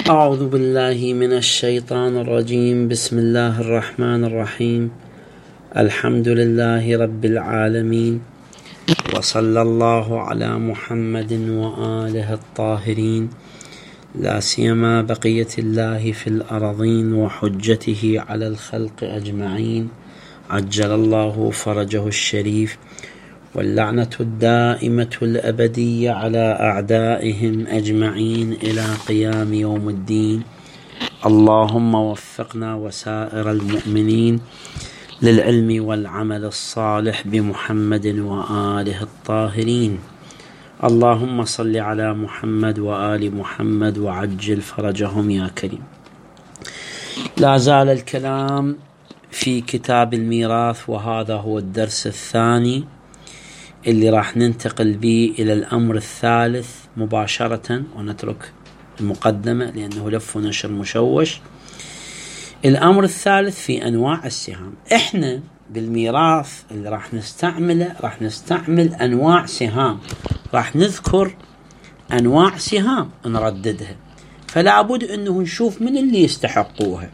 أعوذ بالله من الشيطان الرجيم. بسم الله الرحمن الرحيم. الحمد لله رب العالمين، وصلى الله على محمد وآله الطاهرين، لا سيما بقية الله في الأرضين وحجته على الخلق أجمعين، عجل الله فرجه الشريف، واللعنة الدائمة الأبدية على أعدائهم أجمعين إلى قيام يوم الدين. اللهم وفقنا وسائر المؤمنين للعلم والعمل الصالح بمحمد وآله الطاهرين. اللهم صل على محمد وآل محمد وعجل فرجهم يا كريم. لا زال الكلام في كتاب الميراث، وهذا هو الدرس الثاني اللي راح ننتقل به إلى الأمر الثالث مباشرة، ونترك المقدمة لأنه لف ونشر مشوش. الأمر الثالث في أنواع السهام. إحنا بالميراث اللي راح نستعمله راح نستعمل أنواع سهام، راح نذكر أنواع سهام نرددها، فلا بد أنه نشوف من اللي يستحقوها.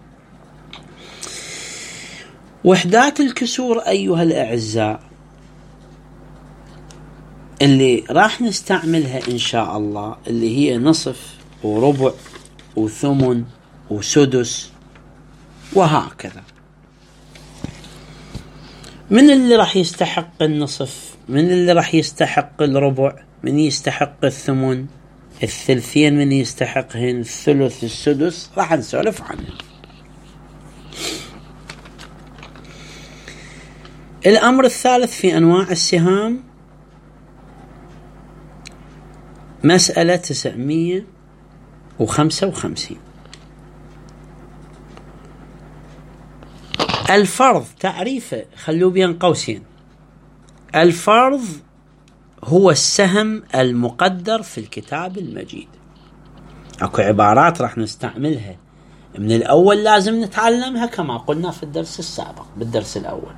وحدات الكسور أيها الأعزاء اللي راح نستعملها إن شاء الله، اللي هي نصف وربع وثمن وسدس وهكذا. من اللي راح يستحق النصف؟ من اللي راح يستحق الربع؟ من يستحق الثمن؟ الثلثين من يستحقهن؟ الثلث؟ السدس؟ راح نسولف عنه. الأمر الثالث في أنواع السهام مسألة 955. الفرض تعريفه خلوه بين قوسين. الفرض هو السهم المقدر في الكتاب المجيد. اكو عبارات راح نستعملها من الأول لازم نتعلمها كما قلنا في الدرس السابق. بالدرس الأول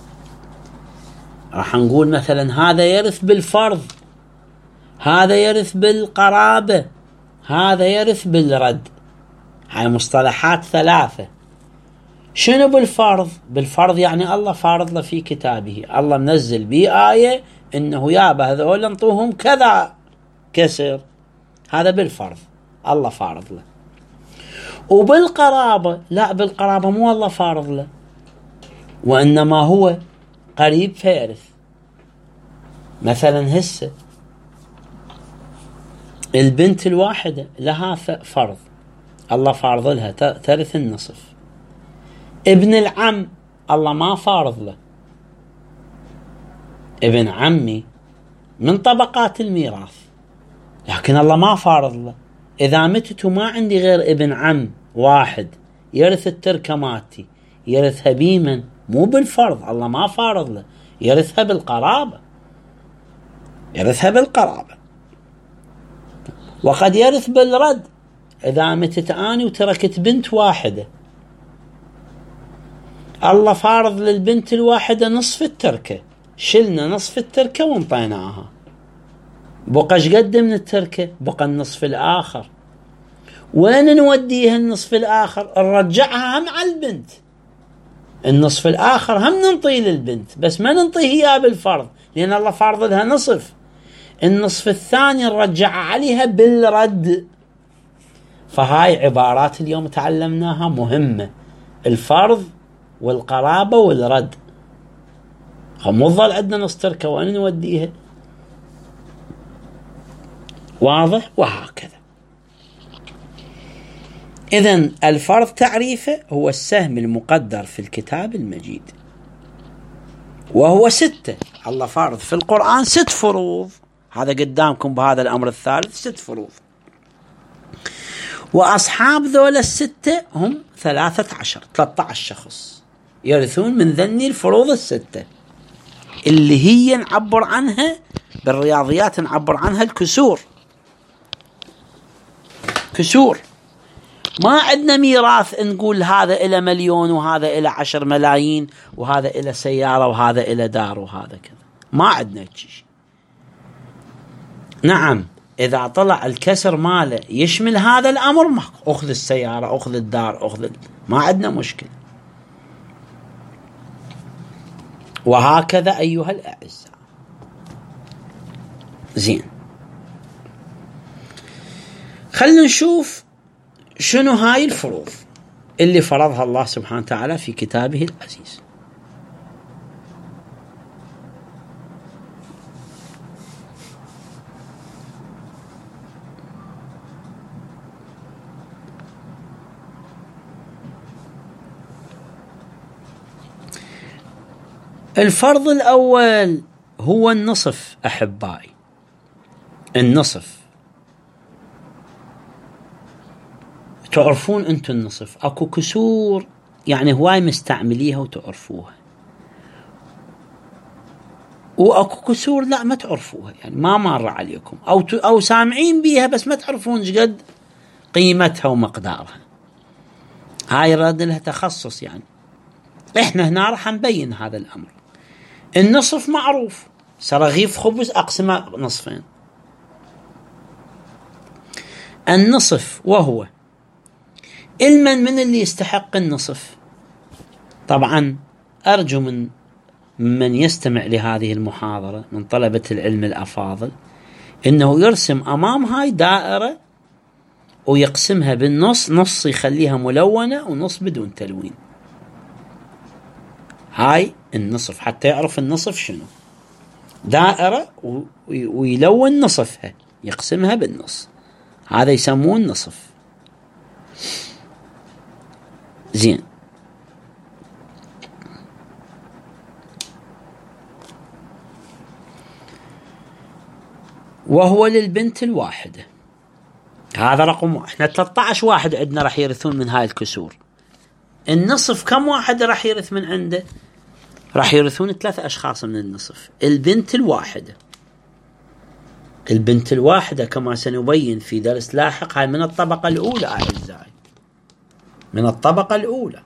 راح نقول مثلا هذا يرث بالفرض، هذا يرث بالقرابة، هذا يرث بالرد. هاي مصطلحات ثلاثة. شنو بالفرض؟ بالفرض يعني الله فارض له في كتابه، الله منزل به آية إنه يابا هذول انطوهم كذا كسر، هذا بالفرض الله فارض له. وبالقرابة لا، بالقرابة مو الله فارض له، وإنما هو قريب فيرث. مثلا هسه البنت الواحدة لها فرض، الله فارض لها ترث النصف. ابن العم الله ما فارض له، ابن عمي من طبقات الميراث لكن الله ما فارض له. إذا متت وما عندي غير ابن عم واحد يرث التركة ماتي، يرثها بيمن مو بالفرض، الله ما فارض له، يرثها بالقرابة، يرثها بالقرابة. وقد يرث بالرد. إذا متت أني وتركت بنت واحدة، الله فارض للبنت الواحدة نصف التركة، شلنا نصف التركة وانطيناها، بقى ايش قد من التركة؟ بقى النصف الآخر. وين نوديها النصف الآخر؟ نرجعها هم على البنت، النصف الآخر هم ننطيه للبنت، بس ما ننطيه إياه بالفرض لأن الله فارض لها نصف. النصف الثاني نرجع عليها بالرد. فهاي عبارات اليوم تعلمناها مهمة، الفرض والقرابة والرد. مو ظل عندنا نص تركة وين نوديها؟ واضح؟ وهكذا. إذن الفرض تعريفه هو السهم المقدر في الكتاب المجيد، وهو 6. الله فارض في القرآن 6 فروض، هذا قدامكم بهذا الأمر الثالث 6 فروض. وأصحاب ذول 6 هم 13 شخص يرثون من ذني الفروض 6 اللي هي نعبر عنها بالرياضيات، نعبر عنها الكسور. كسور. ما عندنا ميراث نقول هذا إلى 1,000,000 وهذا إلى 10 ملايين وهذا إلى سيارة وهذا إلى دار وهذا كذا، ما عندنا شيء. نعم إذا طلع الكسر ماله يشمل هذا الأمر، أخذ السيارة، أخذ الدار، ما عندنا مشكلة. وهكذا أيها الأعزاء. زين، خلنا نشوف شنو هاي الفروض اللي فرضها الله سبحانه وتعالى في كتابه العزيز. الفرض الأول هو النصف أحبائي، النصف. تعرفون أنتم النصف، أكو كسور يعني هواي مستعمليها وتعرفوها، وأكو كسور لا ما تعرفوها، يعني ما مر عليكم أو سامعين بيها بس ما تعرفون قد قيمتها ومقدارها. هاي رد لها تخصص، يعني إحنا هنا راح نبين هذا الأمر. النصف معروف، رغيف خبز أقسمه نصفين. النصف وهو من اللي يستحق النصف. طبعا أرجو من يستمع لهذه المحاضرة من طلبة العلم الأفاضل إنه يرسم أمام هاي دائرة ويقسمها بالنص، نص يخليها ملونة ونص بدون تلوين. هاي النصف حتى يعرف النصف شنو، دائرة ويلون نصفها، يقسمها بالنص، هذا يسمون نصف. زين، وهو للبنت الواحدة. هذا رقم واحد. احنا 13 واحد عندنا راح يرثون من هاي الكسور. النصف كم واحد راح يرث من عنده؟ راح يرثون 3 أشخاص من النصف. البنت الواحدة، البنت الواحدة كما سنبين في درس لاحق هاي من الطبقة الأولى أعزائي، من الطبقة الأولى.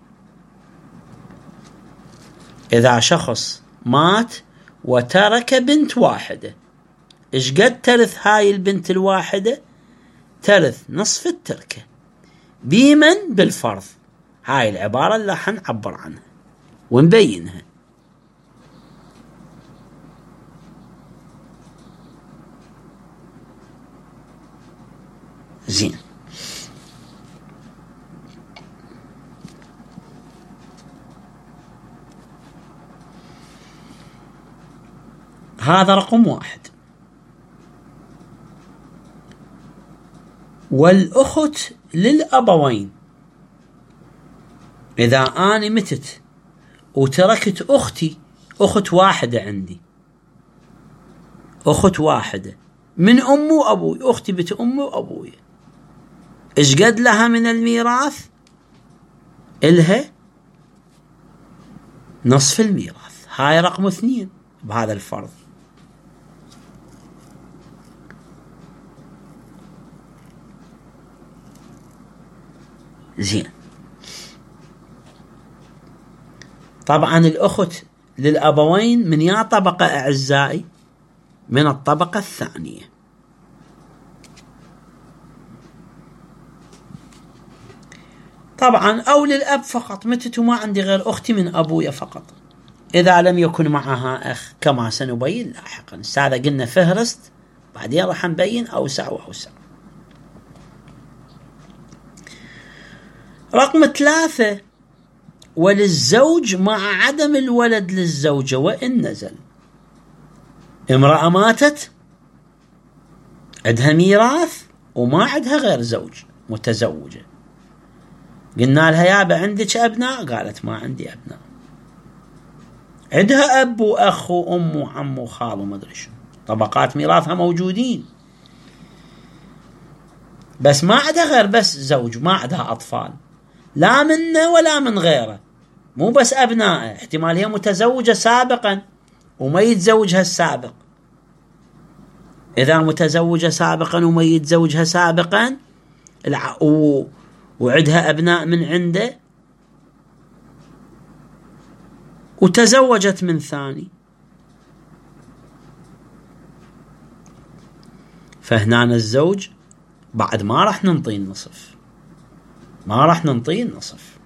إذا شخص مات وترك بنت واحدة، إيش قد ترث هاي البنت الواحدة؟ ترث نصف التركة بمن بالفرض. هاي العبارة اللي حنعبر عنها ونبينها. زين، هذا رقم واحد. والأخت للأبوين. إذا أنا متت وتركت أختي، أخت واحدة عندي، أخت واحدة من أمي وأبوي، أختي بنت أمي وأبوي، إيش قد لها من الميراث؟ إلها نصف الميراث. هاي رقم 2 بهذا الفرض. زين، طبعا الأخت للأبوين من يا طبقة أعزائي؟ من الطبقة الثانية. طبعا أو للأب فقط، متت وما عندي غير أختي من أبويا فقط، إذا لم يكن معها أخ كما سنبين لاحقا. هذا قلنا فهرست، بعدين راح نبين أوسع وأوسع. رقم 3، وللزوج مع عدم الولد للزوجة وإن نزل. امرأة ماتت عندها ميراث وما عندها غير زوج، متزوجة، قلنا لها يابا عندك أبناء؟ قالت ما عندي أبناء. عندها أب وأخ وأم وعم وخال وما أدري شو، طبقات ميراثها موجودين، بس ما عندها غير بس زوج، ما عندها أطفال لا منه ولا من غيره، مو بس أبناء، احتمال هي متزوجة سابقا وما يتزوجها السابق. إذا متزوجة سابقا وما يتزوجها سابقا وعندها أبناء من عنده وتزوجت من ثاني، فهنا الزوج بعد ما راح ننطيه النصف، ما راح ننطيه النصف.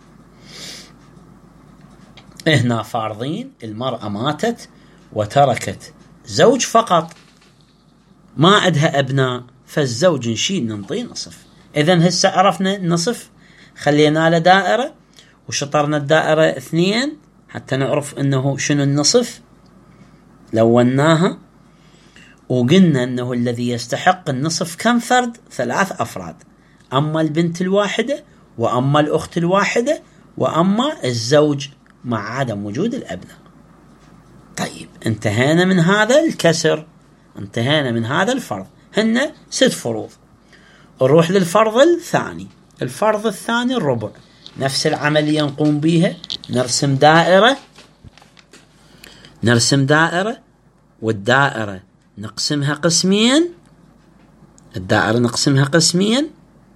هنا فارضين المرأة ماتت وتركت زوج فقط، ما عندها أبناء، فالزوج نشيل ننطيه نصف. إذن هسه عرفنا النصف، خلينا له دائرة وشطرنا الدائرة 2 حتى نعرف أنه شنو النصف، لوناها وقلنا أنه الذي يستحق النصف كم فرد؟ 3 أفراد، أما البنت الواحدة وأما الأخت الواحدة وأما الزوج مع عدم وجود الأبناء. طيب انتهينا من هذا الكسر، انتهينا من هذا الفرض، هن 6 فروض. نروح للفرض الثاني. الفرض الثاني الربع، نفس العملية نقوم بيها، نرسم دائرة، نرسم دائرة والدائرة نقسمها قسمين، الدائرة نقسمها قسمين،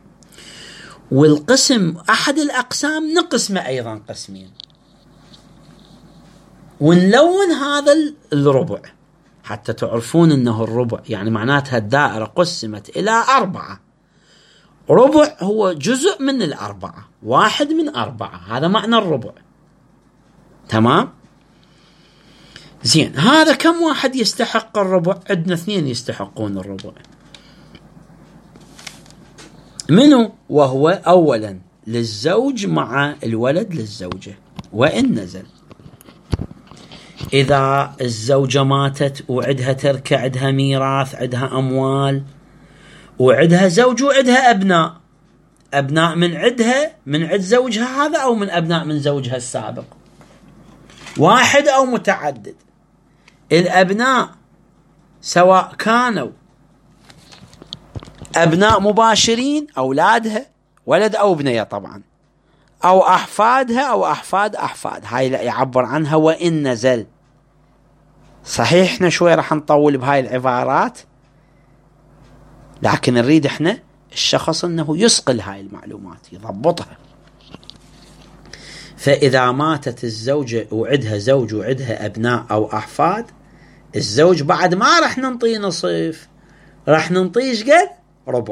والقسم أحد الأقسام نقسمه أيضا قسمين، ونلون هذا الربع حتى تعرفون أنه الربع يعني معناتها الدائرة قسمت إلى 4، ربع هو جزء من 4، 1 من 4، هذا معنى الربع. تمام؟ زين، هذا كم واحد يستحق الربع؟ عندنا 2 يستحقون الربع. منو؟ وهو أولا للزوج مع الولد للزوجة وإن نزل. إذا الزوجة ماتت وعدها تركة، عدها ميراث، عدها أموال، وعدها زوج وعدها أبناء، أبناء من عدها من عد زوجها هذا أو من أبناء من زوجها السابق، واحد أو متعدد. الأبناء سواء كانوا أبناء مباشرين أولادها ولد أو بنية طبعا، أو أحفادها أو أحفاد أحفاد، هاي لا يعبر عنها وإن نزل. صحيح احنا شوي راح نطول بهاي العبارات، لكن نريد احنا الشخص انه يصقل هاي المعلومات يضبطها. فإذا ماتت الزوجة وعدها زوج وعدها أبناء أو أحفاد، الزوج بعد ما راح ننطيه نصف، راح ننطيه ايش قد؟ ربع.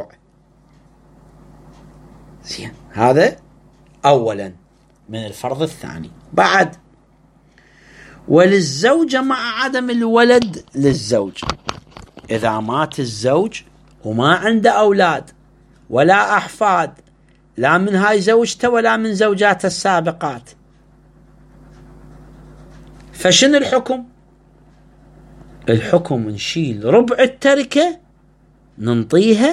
زين، هذا أولا من الفرض الثاني. بعد وللزوجة مع عدم الولد للزوج، إذا مات الزوج وما عنده أولاد ولا أحفاد، لا من هاي زوجته ولا من زوجاته السابقات، فشنو الحكم؟ الحكم نشيل ربع التركة ننطيها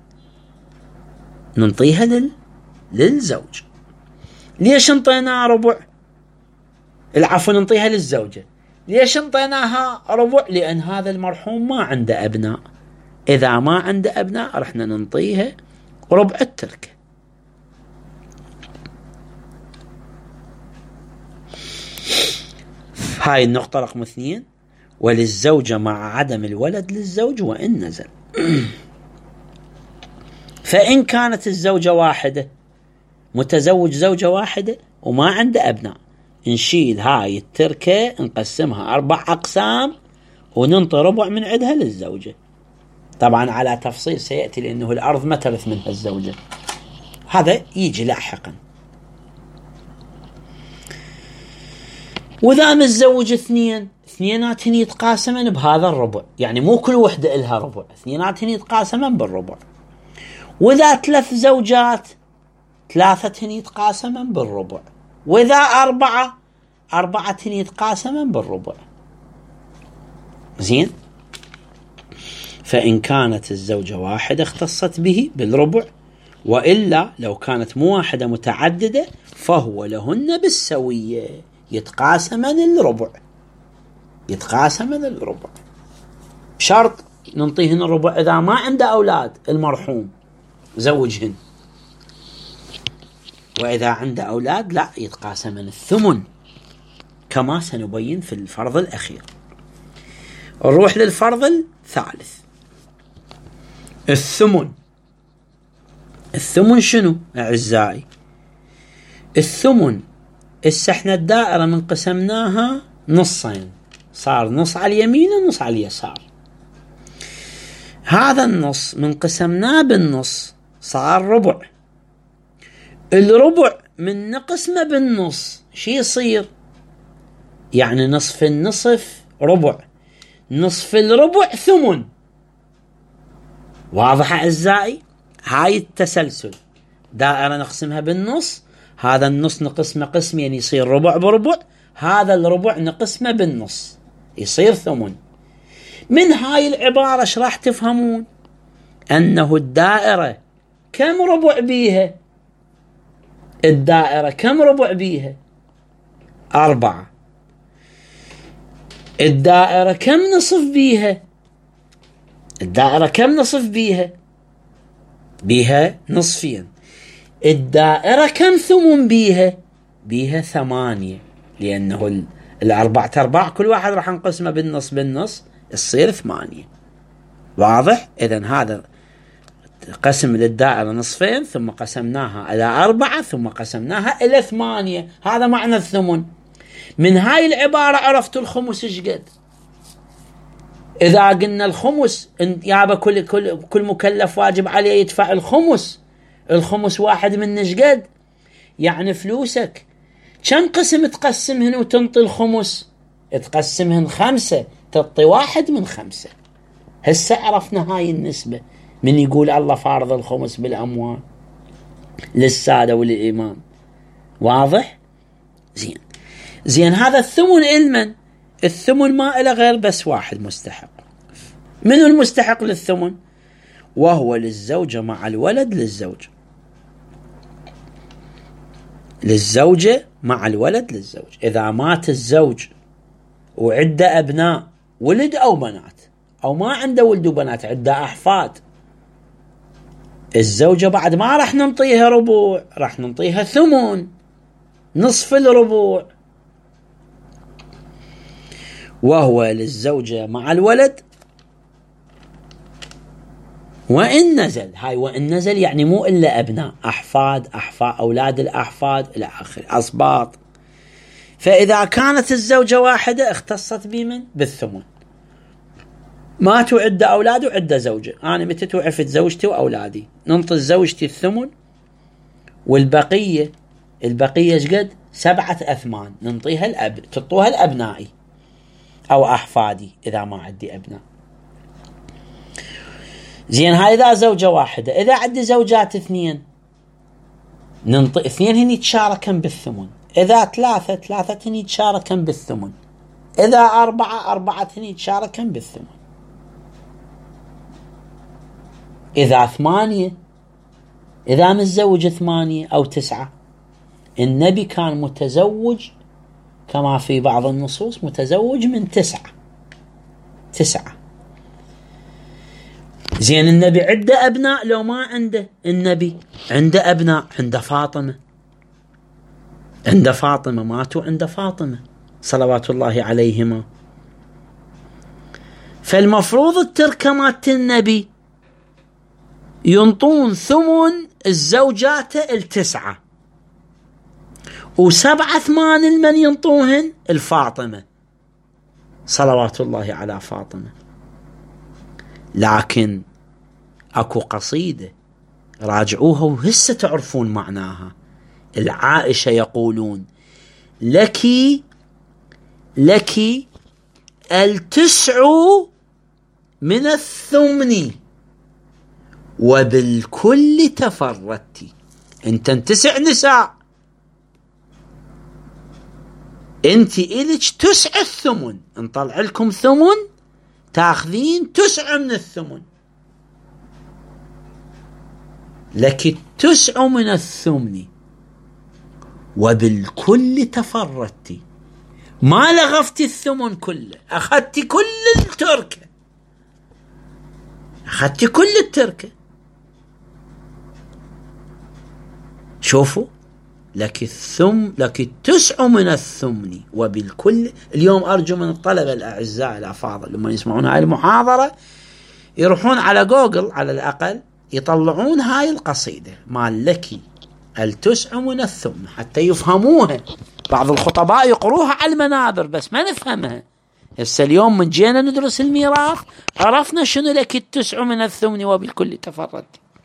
للزوج. ليش انطيناها ربع؟ العفو، ننطيها للزوجة. ليش انطيناها ربع؟ لأن هذا المرحوم ما عنده أبناء، إذا ما عنده أبناء رحنا ننطيها ربع التركة. هاي النقطة رقم 2. وللزوجة مع عدم الولد للزوج وإن نزل. فإن كانت الزوجة واحدة، متزوج زوجة واحدة وما عنده أبناء، نشيل هاي التركة نقسمها 4 أقسام وننطي ربع من عدها للزوجة، طبعا على تفصيل سيأتي لأنه الأرض ما ترث منها الزوجة، هذا يجي لاحقا. وإذا متزوج 2، اثنيناتهن يتقاسمن بهذا الربع، يعني مو كل وحدة إلها ربع، اثنيناتهن يتقاسمن بالربع. وإذا 3 زوجات، 3 يتقاسمن بالربع. وإذا 4 يتقاسمن بالربع. زين، فإن كانت الزوجة واحدة اختصت به بالربع، وإلا لو كانت مو واحدة متعددة فهو لهن بالسوية، يتقاسمن الربع، يتقاسمن الربع، بشرط ننطيهن الربع إذا ما عنده أولاد المرحوم زوجهن، وإذا عنده أولاد لا، يتقاسمن الثمن كما سنبين في الفرض الأخير. نروح للفرض الثالث، الثمن. الثمن شنو أعزائي؟ الثمن احنا الدائرة من قسمناها نصين، صار نص على اليمين ونص على اليسار. هذا النص من قسمناه بالنص صار ربع. الربع من نقسمه بالنص شي يصير؟ يعني نصف النصف ربع، نصف الربع ثمن. واضح أعزائي؟ هاي التسلسل، دائرة نقسمها بالنص، هذا النص نقسمه قسمين يصير ربع بربع، هذا الربع نقسمه بالنص يصير ثمن. من هاي العبارة ايش راح تفهمون؟ أنه الدائرة كم ربع بيها؟ الدائرة كم ربع بيها؟ 4. الدائرة كم نصف بيها؟ الدائرة كم نصف بيها؟ بيها نصفين. الدائرة كم ثمن بيها؟ بيها 8، لأنه 4/4 كل واحد راح نقسمه بالنص يصير 8. واضح؟ إذن هذا قسم للدائرة نصفين، ثم قسمناها إلى 4، ثم قسمناها إلى 8. هذا معنى الثمن. من هاي العبارة عرفت الخمس ايش قد. إذا قلنا الخمس يابا كل مكلف واجب عليه يدفع الخمس. الخمس واحد من ايش قد؟ يعني فلوسك كم قسم تقسمهن وتنطي الخمس؟ تقسمهن 5، تعطي 1 من 5. هسه عرفنا هاي النسبة. من يقول الله فارض الخمس بالأموال للسادة وللإمام. واضح؟ زين هذا الثمن المن؟ الثمن ما إلى غير بس واحد مستحق. من المستحق للثمن؟ وهو للزوجة مع الولد للزوجة مع الولد للزوج. إذا مات الزوج وعنده أبناء ولد أو بنات، أو ما عنده ولد وبنات عنده أحفاد، الزوجة بعد ما راح ننطيها ربع، راح ننطيها ثمن، نصف الربع. وهو للزوجة مع الولد وإن نزل. هاي وإن نزل يعني مو إلا أبناء، أحفاد أولاد الأحفاد إلى آخر، أصباط. فإذا كانت الزوجة واحدة اختصت بمن؟ بالثمن. ماتوا عدة أولاد وعدة زوجة، أنا متت وعفت زوجتي وأولادي، ننطي زوجتي الثمن، والبقية ايش قد؟ 7 أثمان ننطيها تطوها لأبنائي أو أحفادي إذا ما عندي أبناء. زين هاي إذا زوجة واحدة. إذا عندي زوجات 2 ننطي 2 هني يتشاركن بالثمن. إذا 3 هني يتشاركن بالثمن. إذا 4 هني يتشاركن بالثمن. إذا 8، إذا متزوج 8 أو 9، النبي كان متزوج كما في بعض النصوص متزوج من 9. زين النبي عنده أبناء لو ما عنده؟ النبي عنده أبناء، عنده فاطمة ماتوا عند فاطمة صلوات الله عليهما. فالمفروض التركة مات النبي ينطون ثمن الزوجات 9، و7 أثمان المن ينطوهن الفاطمة صلوات الله على فاطمة. لكن اكو قصيدة راجعوها وهسه تعرفون معناها. العائشة يقولون لك 9 من الثمن وبالكل تفردتي. انت 9 نساء، انت إلك 9 الثمن، نطلع لكم ثمن تاخذين 9 من الثمن. لك 9 من الثمن وبالكل تفردتي. ما لغفتي الثمن كله، أخذتي كل التركة. شوفوا، لك 9 من الثمن وبالكل. اليوم أرجو من الطلبة الأعزاء الأفاضل لما يسمعون هاي المحاضرة يروحون على جوجل على الأقل يطلعون هاي القصيدة مال لك 9 من الثمن حتى يفهموها. بعض الخطباء يقروها على المنابر بس ما نفهمها. هسه اليوم من جينا ندرس الميراث عرفنا شنو لك 9 من الثمن وبالكل تفرد.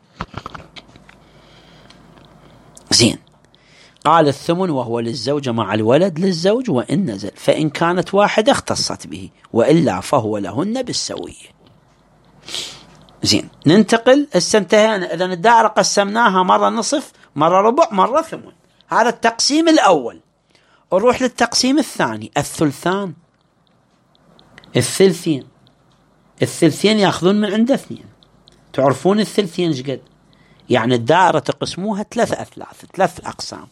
زين، قال الثمن وهو للزوجة مع الولد للزوج وإن نزل، فإن كانت واحدة اختصت به وإلا فهو لهن بالسوية. زين، ننتقل، انتهينا. إذن الدائرة قسمناها مرة نصف، مرة ربع، مرة ثمن. هذا التقسيم الأول. نروح للتقسيم الثاني، الثلثان. الثلثين يأخذون من عند 2. تعرفون الثلثين ايش قد؟ يعني الدائرة تقسموها 3 أثلاث، 3 أقسام،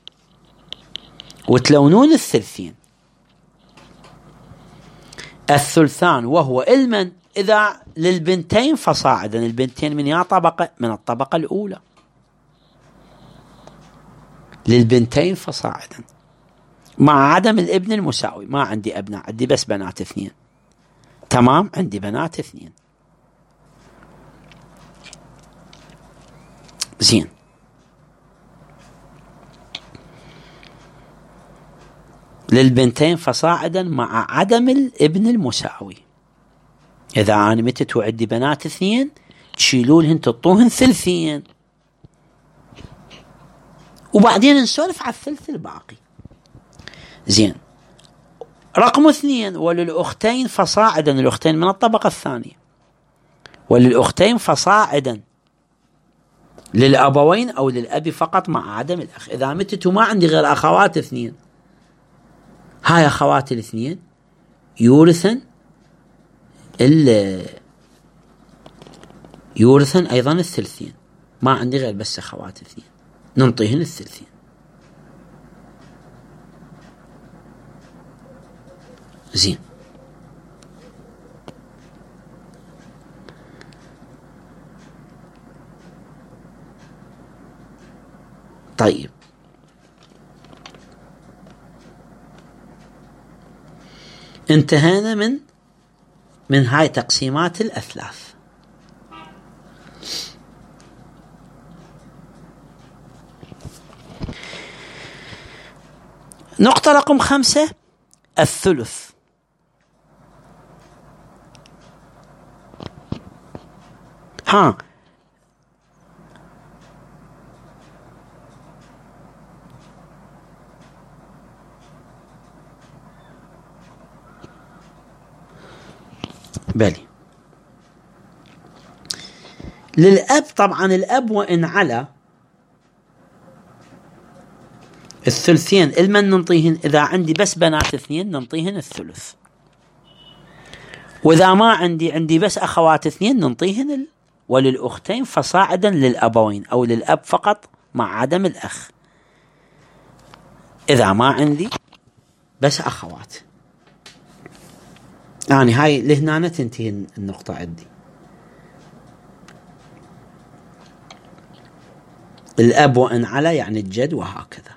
وتلونون الثلثين. الثلثان وهو المن إذا للبنتين فصاعدا. البنتين من طبقة؟ من الطبقة الأولى. للبنتين فصاعدا مع عدم الابن المساوي. ما عندي أبناء، عندي بس بنات 2. تمام، عندي بنات 2. زين، للبنتين فصاعدا مع عدم الابن المساوي. إذا أنا متت وعندي بنات 2 تشيلونهن تعطوهن ثلثين، وبعدين نسولف على الثلث الباقي. زين، رقم 2 وللأختين فصاعدا. الأختين من الطبقة الثانية. وللأختين فصاعدا للأبوين أو للأب فقط مع عدم الأخ. إذا متت وما عندي غير أخوات 2، هاي أخوات 2 يورثن أيضا الثلثين. ما عندي غير بس أخوات 2، ننطيهن الثلثين. زين، طيب انتهينا من هاي تقسيمات الأثلاث. نقطة رقم 5، الثلث. بلي للأب طبعا الأب وإن على الثلثين المن ننطيهن. إذا عندي بس بنات 2 ننطيهن الثلث، وإذا ما عندي بس أخوات 2 ننطيهن وللأختين فصاعدا للأبوين أو للأب فقط مع عدم الأخ. إذا ما عندي بس أخوات. يعني هاي لهنا تنتهي النقطة عندي. الأب وإن على يعني الجد وهكذا.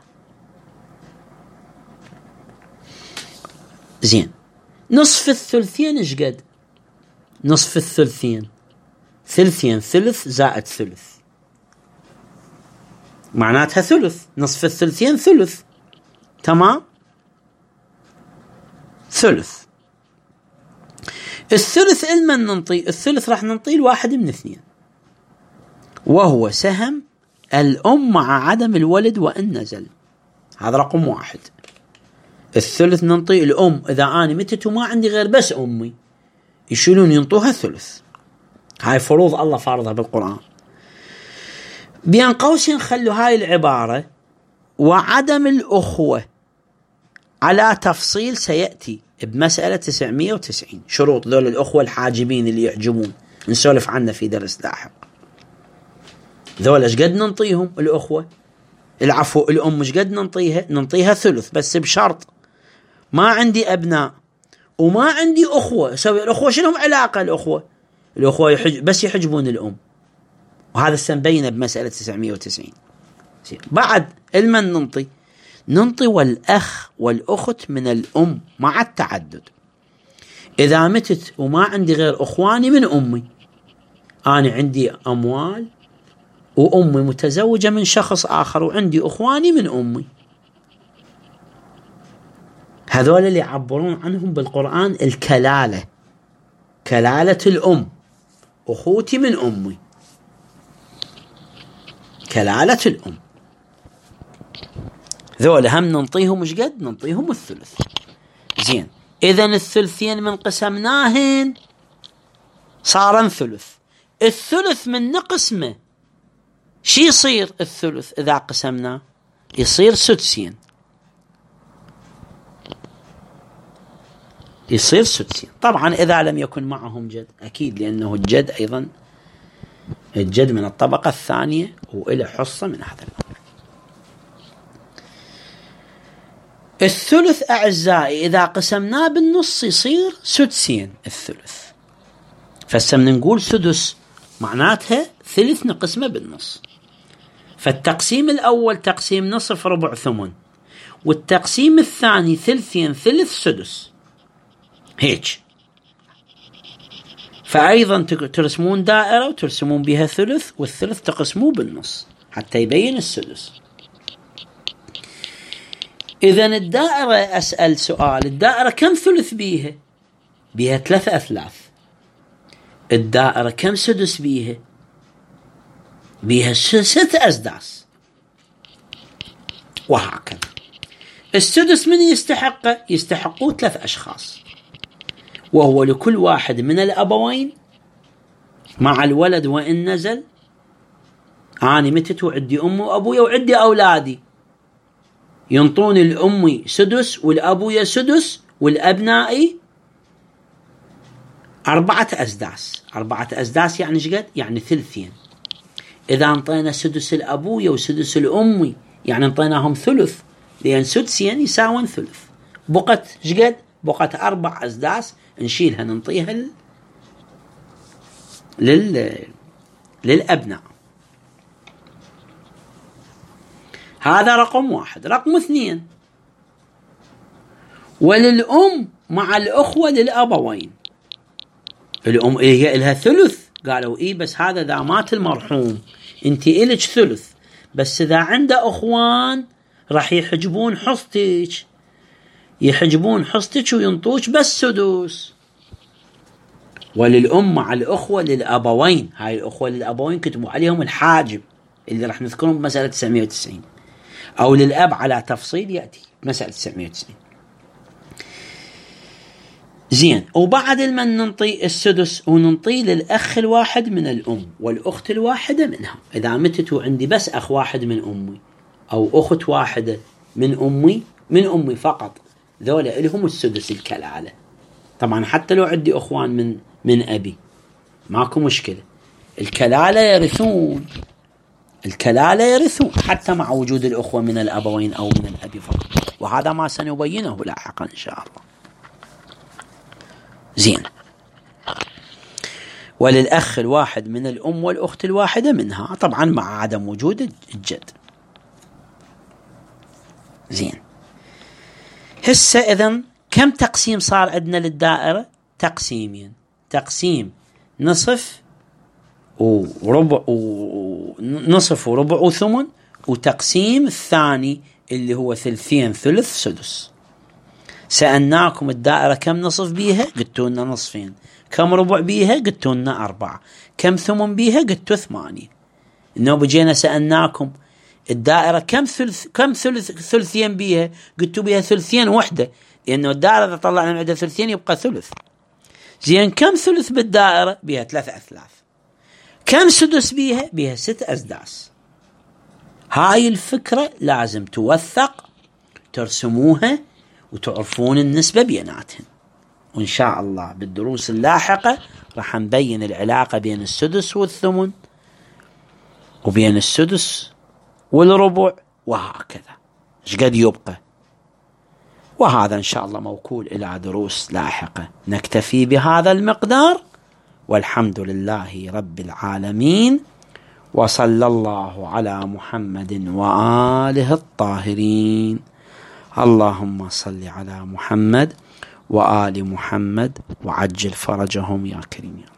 زين، نصف الثلثين ايش قد؟ نصف الثلثين ثلثين، ثلث زائد ثلث معناتها ثلث. نصف الثلثين ثلث. تمام، ثلث. الثلث المن ننطي الثلث راح ننطيه الواحد من 2، وهو سهم الأم مع عدم الولد وإن نزل. هذا رقم 1. الثلث ننطي الأم. إذا أنا متت وما عندي غير بس أمي يشيلون ينطوها ثلث. هاي فروض الله فارضها بالقرآن. بين قوسين خلوا هاي العبارة وعدم الأخوة على تفصيل سيأتي بمسألة 990. شروط ذول الأخوة الحاجبين اللي يعجبون نسولف عنه في درس لاحق. ذول ايش قد ننطيهم الأخوة؟ العفو، الأم ايش قد ننطيها ثلث، بس بشرط ما عندي أبناء وما عندي أخوة. سوي الأخوة شنهم علاقة؟ الأخوة بس يحجبون الأم، وهذا سنبينه بمسألة 990. بعد المن ننطي والأخ والأخت من الأم مع التعدد. إذا متت وما عندي غير أخواني من أمي، أنا عندي أموال وأمي متزوجة من شخص آخر وعندي أخواني من أمي، هذول اللي يعبرون عنهم بالقرآن الكلالة، كلالة الأم، أخوتي من أمي، كلالة الأم. ذول هم ننطيهم مش قد ننطيهم الثلث. زين، إذن الثلثين من قسمناهن صار ثلث. الثلث من نقسمه شي يصير؟ الثلث إذا قسمناه يصير سدسين، يصير سدسين. طبعا إذا لم يكن معهم جد أكيد، لأنه الجد أيضا الجد من الطبقة الثانية وإله حصة من هذا الأمر. الثلث أعزائي إذا قسمناه بالنص يصير سدسين الثلث. فسمنا نقول سدس معناتها ثلث نقسمه بالنص. فالتقسيم الأول تقسيم نصف ربع ثمن، والتقسيم الثاني ثلثين ثلث سدس هيك. فأيضا ترسمون دائرة وترسمون بها ثلث، والثلث تقسموه بالنص حتى يبين السدس. إذن الدائرة، أسأل سؤال، الدائرة كم ثلث بيها؟ بيها 3 أثلاث. الدائرة كم سدس بيها؟ بيها 6 أسداس، وهكذا. السدس من يستحقه؟ يستحقوه 3 أشخاص، وهو لكل واحد من الأبوين مع الولد وإن نزل. أنا متت وعندي أمي وأبويا وعندي أولادي، ينطون الأمي سدس والأبويا سدس والأبنائي 4 أسداس. 4 أسداس يعني شقد؟ يعني ثلثين. إذا انطينا سدس الأبويا وسدس الأمي يعني انطيناهم ثلث، لأن سدسين يساوون ثلث. بقت شقد؟ بقت 4 أسداس نشيلها ننطيها للأبناء. هذا رقم 1. رقم 2، وللأم مع الأخوة للأبوين. الأم هي إلها ثلث، قالوا إيه بس هذا إذا مات المرحوم أنت إلك ثلث، بس إذا عنده أخوان راح يحجبون حصتك، يحجبون حصتك وينطوش بس سدس. وللأم مع الأخوة للأبوين، هاي الأخوة للأبوين كتبوا عليهم الحاجب اللي راح نذكرهم بمسألة 990، أو للأب على تفصيل يأتي مسألة 990. زين، وبعد ما ننطي السدس وننطي للأخ الواحد من الأم والأخت الواحدة منها. إذا متت وعندي بس أخ واحد من أمي أو أخت واحدة من أمي فقط، ذولا لهم السدس الكلالة. طبعا حتى لو عندي أخوان من أبي ماكو مشكلة، الكلالة يرثون، الكلالة يرثون حتى مع وجود الأخوة من الأبوين أو من الأب فقط، وهذا ما سنبينه لاحقا إن شاء الله. زين، وللأخ الواحد من الأم والأخت الواحدة منها، طبعا مع عدم وجود الجد. زين، هسه إذن كم تقسيم صار عندنا للدائرة؟ تقسيمين، تقسيم نصف وربع ونصف وربع وثمن، وتقسيم الثاني اللي هو ثلثين ثلث سدس. سألناكم الدائرة كم نصف بيها؟ قلتوا لنا نصفين. كم ربع بيها؟ قلتوا لنا 4. كم ثمن بيها؟ قلتوا 8. إنه بجينا سألناكم الدائرة كم ثلثين بيها؟ قلتوا بيها ثلثين وحدة، لأنه الدائرة إذا طلعنا من عندها ثلثين يبقى ثلث. زين، كم ثلث بالدائرة؟ بيها 3 أثلاث. كم سدس بيها؟ بيها 6 أسداس. هاي الفكرة لازم توثق، ترسموها وتعرفون النسبة بيناتهم. وإن شاء الله بالدروس اللاحقة راح نبين العلاقة بين السدس والثمن وبين السدس والربع وهكذا شقد يبقى. وهذا إن شاء الله موكول إلى دروس لاحقة. نكتفي بهذا المقدار، والحمد لله رب العالمين، وصلى الله على محمد وآله الطاهرين. اللهم صل على محمد وآل محمد وعجل فرجهم يا كريم.